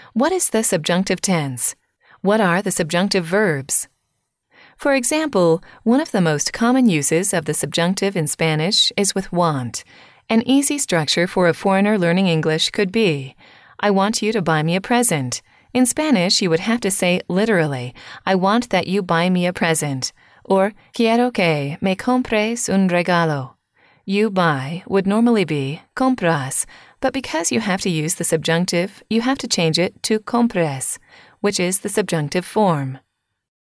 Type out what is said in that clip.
What is the subjunctive tense? What are the subjunctive verbs? For example, one of the most common uses of the subjunctive in Spanish is with want. An easy structure for a foreigner learning English could be, I want you to buy me a present. In Spanish, you would have to say literally, I want that you buy me a present, or quiero que me compres un regalo. You buy would normally be compras, but because you have to use the subjunctive, you have to change it to compres, which is the subjunctive form.